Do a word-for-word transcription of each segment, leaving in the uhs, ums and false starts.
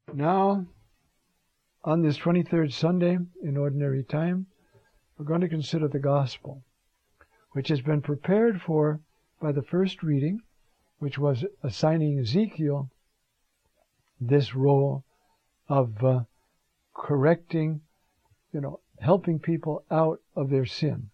Now, on this twenty-third Sunday in Ordinary Time, we're going to consider the Gospel, which has been prepared for by the first reading, which was assigning Ezekiel this role of uh, correcting, you know, helping people out of their sin.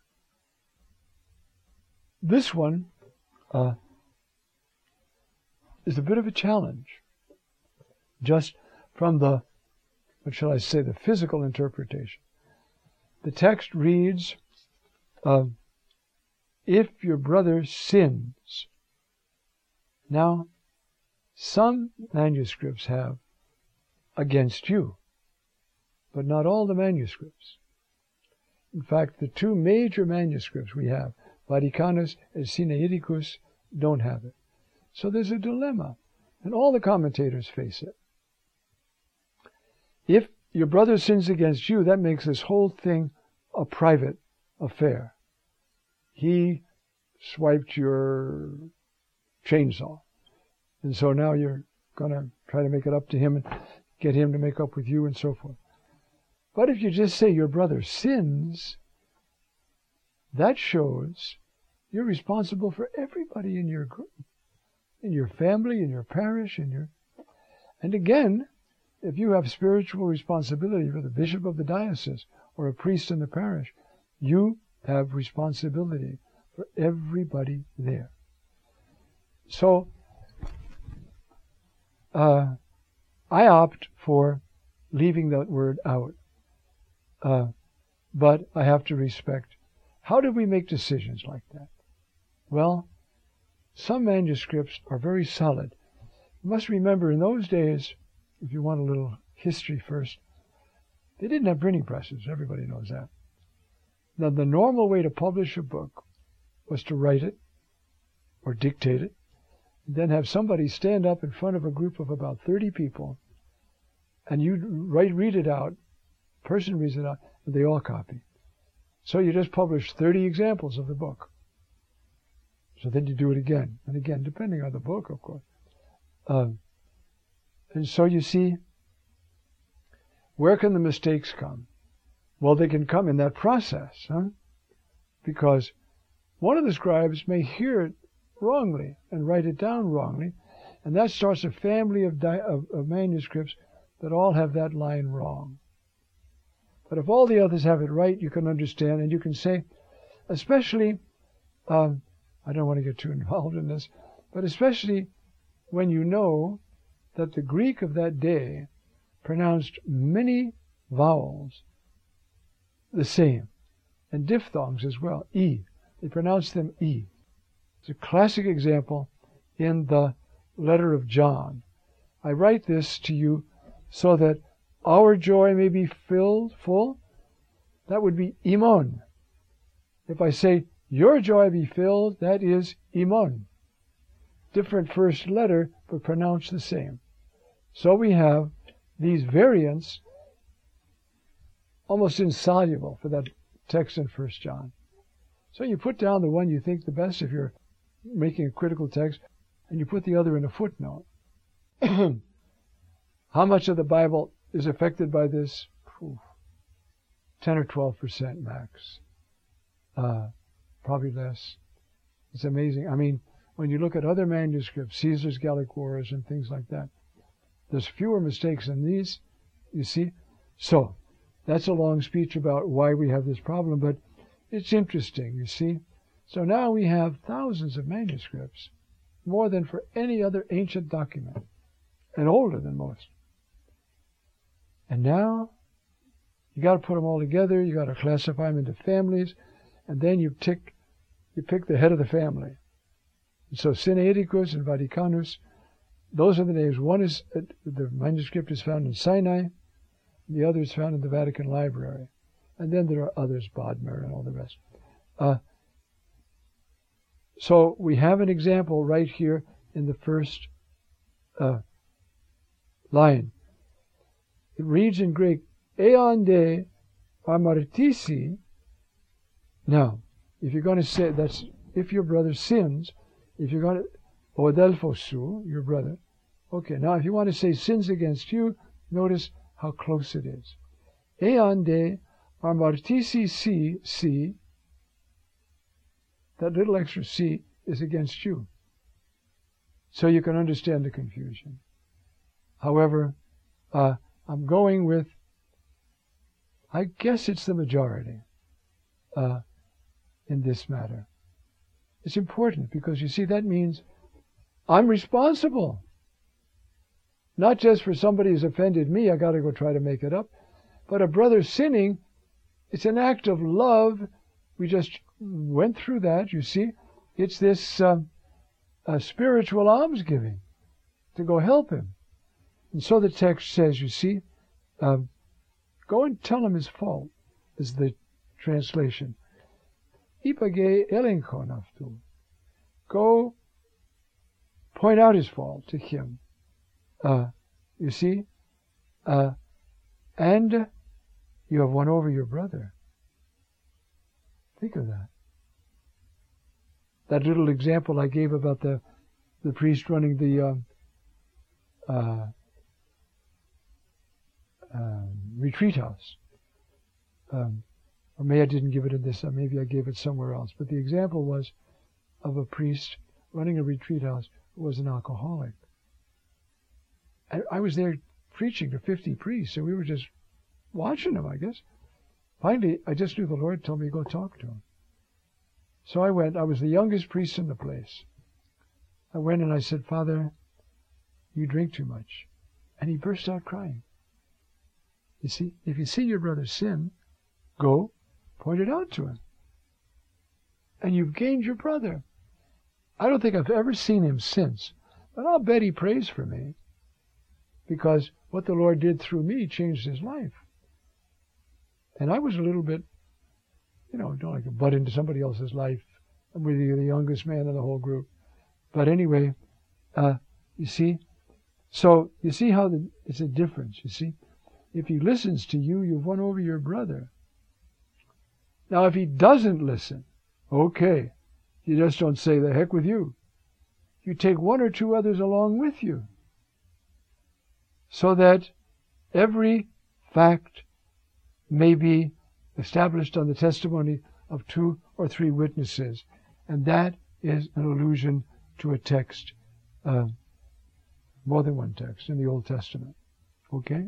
This one uh, is a bit of a challenge, just from the, what shall I say, the physical interpretation. The text reads, uh, if your brother sins. Now, some manuscripts have against you, but not all the manuscripts. In fact, the two major manuscripts we have, Vaticanus and Sinaiticus, don't have it. So there's a dilemma, and all the commentators face it. If your brother sins against you, that makes this whole thing a private affair. He swiped your chainsaw, and so now you're going to try to make it up to him and get him to make up with you and so forth. But if you just say your brother sins, that shows you're responsible for everybody in your group, in your family, in your parish, in your... And again, if you have spiritual responsibility for the bishop of the diocese or a priest in the parish, you have responsibility for everybody there. So, uh, I opt for leaving that word out. Uh, but I have to respect. How do we make decisions like that? Well, some manuscripts are very solid. You must remember, in those days, if you want a little history first, they didn't have printing presses. Everybody knows that. Now, the normal way to publish a book was to write it or dictate it, and then have somebody stand up in front of a group of about thirty people, and you write, read it out, person reads it out, and they all copy. So you just publish thirty examples of the book. So then you do it again and again, depending on the book, of course. Uh, and so you see, where can the mistakes come? Well, they can come in that process, huh? Because one of the scribes may hear it wrongly and write it down wrongly, and that starts a family of, di- of, of manuscripts that all have that line wrong. But if all the others have it right, you can understand, and you can say, especially, um, I don't want to get too involved in this, but especially when you know that the Greek of that day pronounced many vowels the same, and diphthongs as well, E. They pronounced them E. It's a classic example in the letter of John. I write this to you so that our joy may be filled, full. That would be imon. If I say, your joy be filled, that is imon. Different first letter, but pronounced the same. So we have these variants, almost insoluble for that text in First John. So you put down the one you think the best if you're making a critical text, and you put the other in a footnote. How much of the Bible is affected by this? Oof, ten or twelve percent max. Uh, probably less. It's amazing. I mean, when you look at other manuscripts, Caesar's Gallic Wars and things like that, there's fewer mistakes in these, you see. So, that's a long speech about why we have this problem, but it's interesting, you see. So now we have thousands of manuscripts, more than for any other ancient document, and older than most. And now, you got to put them all together, you got to classify them into families, and then you tick, you pick the head of the family. And so Sinaiticus and Vaticanus, those are the names. One is, uh, the manuscript is found in Sinai, the other is found in the Vatican Library. And then there are others, Bodmer and all the rest. Uh, so we have an example right here in the first uh, line. It reads in Greek, Eon de amartisi. Now, if you're going to say, that's if your brother sins, if you're going to, odelphosu, your brother. Okay, now if you want to say sins against you, Notice how close it is. Eande amartisi si, si, that little extra si is against you. So you can understand the confusion. However, uh, I'm going with, I guess it's the majority uh, in this matter. It's important because, you see, that means I'm responsible. Not just for somebody who's offended me, I got to go try to make it up. But a brother sinning, it's an act of love. We just went through that, you see. It's this um, uh, spiritual almsgiving to go help him. And so the text says, you see, um, go and tell him his fault, is the translation. Ipage elenkonaftu. Go point out his fault to him. Uh, you see, uh, and you have won over your brother. Think of that. That little example I gave about the the priest running the um, uh, uh, retreat house. Um, or maybe I didn't give it in this, maybe I gave it somewhere else. But the example was of a priest running a retreat house who was an alcoholic. I, I was there preaching to fifty priests, and we were just watching him, I guess. Finally, I just knew the Lord told me to go talk to him. So I went. I was the youngest priest in the place. I went and I said, Father, you drink too much. And he burst out crying. You see, if you see your brother sin, go point it out to him. And you've gained your brother. I don't think I've ever seen him since, but I'll bet he prays for me, because what the Lord did through me changed his life. And I was a little bit, you know, don't like to butt into somebody else's life. I'm really the youngest man in the whole group. But anyway, uh, you see, so you see how the, it's a difference, you see. If he listens to you, you've won over your brother. Now, if he doesn't listen, okay, you just don't say, the heck with you. You take one or two others along with you, so that every fact may be established on the testimony of two or three witnesses. And that is an allusion to a text, uh, more than one text in the Old Testament. Okay?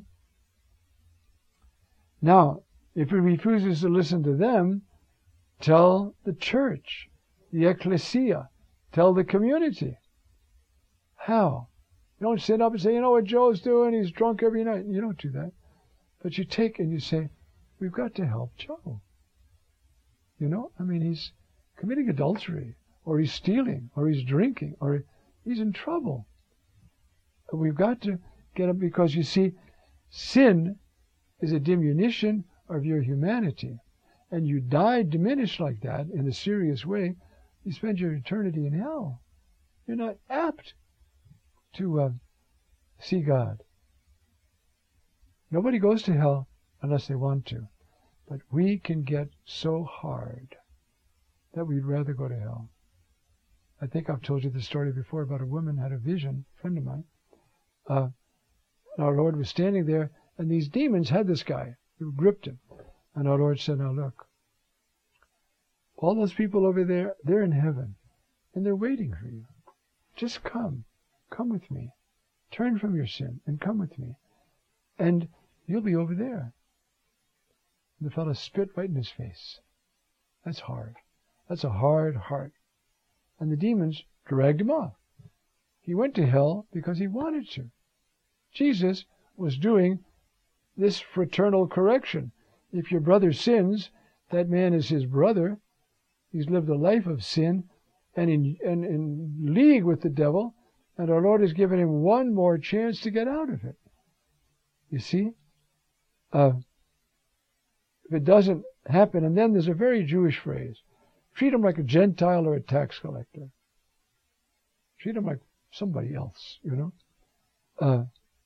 Now, if he refuses to listen to them, tell the church, the ecclesia, tell the community. How? You don't sit up and say, you know what Joe's doing? He's drunk every night. You don't do that. But you take and you say, we've got to help Joe. You know, I mean, he's committing adultery, or he's stealing, or he's drinking, or he's in trouble. We've got to get him, because you see, sin is a diminution of your humanity. And you die diminished like that in a serious way, you spend your eternity in hell. You're not apt to uh, see God. Nobody goes to hell unless they want to. But we can get so hard that we'd rather go to hell. I think I've told you the story before about a woman had a vision, a friend of mine. Uh, our Lord was standing there, and these demons had this guy who gripped him. And our Lord said, now look, all those people over there, they're in heaven, and they're waiting for you. Just come. Come with me. Turn from your sin and come with me. And you'll be over there. And the fellow spit right in his face. That's hard. That's a hard heart. And the demons dragged him off. He went to hell because he wanted to. Jesus was doing this fraternal correction. If your brother sins, that man is his brother. He's lived a life of sin and in, and in league with the devil, and our Lord has given him one more chance to get out of it. You see? Uh, if it doesn't happen, and then there's a very Jewish phrase, treat him like a Gentile or a tax collector. Treat him like somebody else, you know? Uh,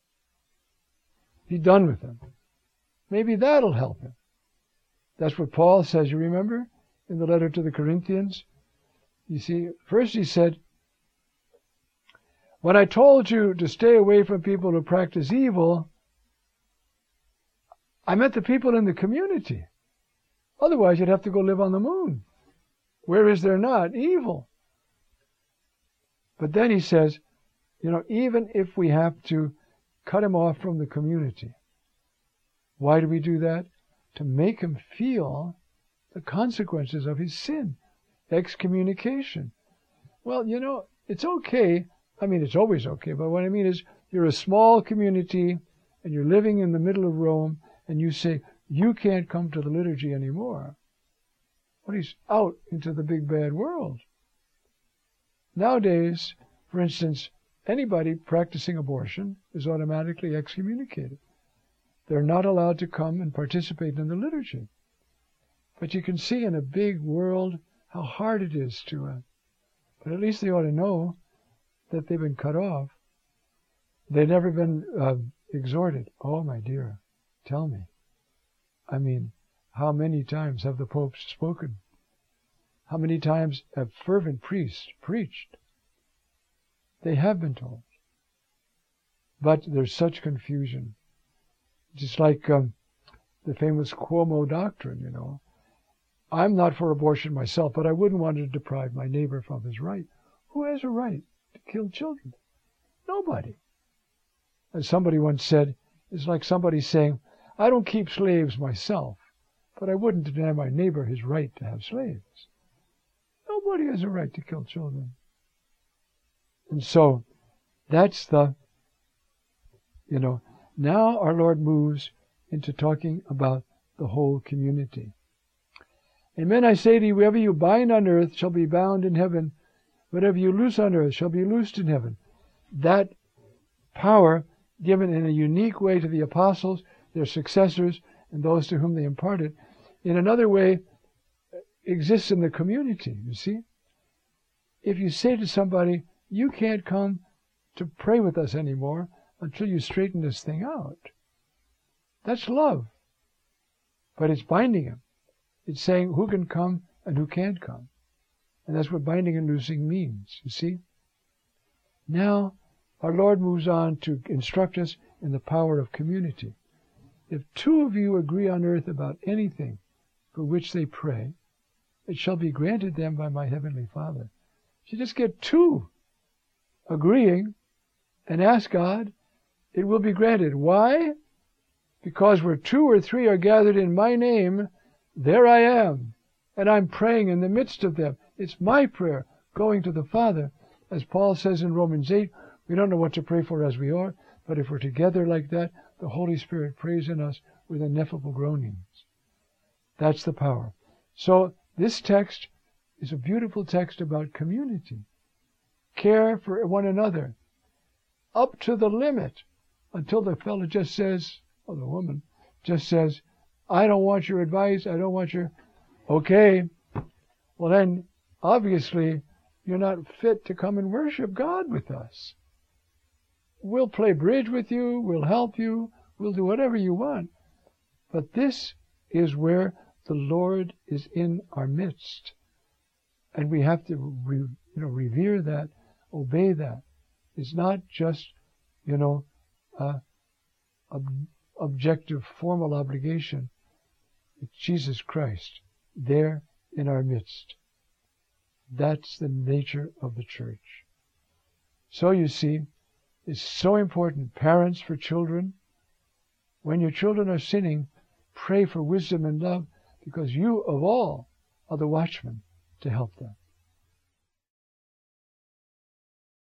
be done with him. Maybe that'll help him. That's what Paul says, you remember, in the letter to the Corinthians? You see, first he said, when I told you to stay away from people who practice evil, I meant the people in the community. Otherwise, you'd have to go live on the moon. Where is there not evil? But then he says, you know, even if we have to cut him off from the community, why do we do that? To make him feel the consequences of his sin. Excommunication. Well, you know, it's okay. I mean, it's always okay. But what I mean is, you're a small community and you're living in the middle of Rome, and you say, you can't come to the liturgy anymore. Well, he's out into the big bad world. Nowadays, for instance, anybody practicing abortion is automatically excommunicated. They're not allowed to come and participate in the liturgy. But you can see in a big world how hard it is to, uh, but at least they ought to know that they've been cut off. They've never been uh, exhorted. Oh, my dear, tell me. I mean, how many times have the popes spoken? How many times have fervent priests preached? They have been told. But there's such confusion. Just like um, the famous Cuomo doctrine, you know. I'm not for abortion myself, but I wouldn't want to deprive my neighbor from his right. Who has a right to kill children? Nobody. As somebody once said, it's like somebody saying, I don't keep slaves myself, but I wouldn't deny my neighbor his right to have slaves. Nobody has a right to kill children. And so, that's the, you know, now our Lord moves into talking about the whole community. Amen, I say to you, whatever you bind on earth shall be bound in heaven. Whatever you loose on earth shall be loosed in heaven. That power given in a unique way to the apostles, their successors, and those to whom they imparted, in another way exists in the community, you see. If you say to somebody, you can't come to pray with us anymore until you straighten this thing out, that's love. But it's binding him. It's saying who can come and who can't come. And that's what binding and loosing means, you see. Now, our Lord moves on to instruct us in the power of community. If two of you agree on earth about anything for which they pray, it shall be granted them by my heavenly Father. If you just get two agreeing and ask God, it will be granted. Why? Because where two or three are gathered in my name, there I am, and I'm praying in the midst of them. It's my prayer going to the Father. As Paul says in Romans eight, we don't know what to pray for as we ought, but if we're together like that, the Holy Spirit prays in us with ineffable groanings. That's the power. So this text is a beautiful text about community. Care for one another up to the limit until the fellow just says, or the woman just says, I don't want your advice, I don't want your... Okay, well then, obviously, you're not fit to come and worship God with us. We'll play bridge with you, we'll help you, we'll do whatever you want. But this is where the Lord is in our midst. And we have to re, you know, revere that, obey that. It's not just, you know, uh, ob- objective, formal obligation. It's Jesus Christ there in our midst. That's the nature of the church. So you see, it's so important. Parents for children. When your children are sinning, pray for wisdom and love, because you of all are the watchmen to help them.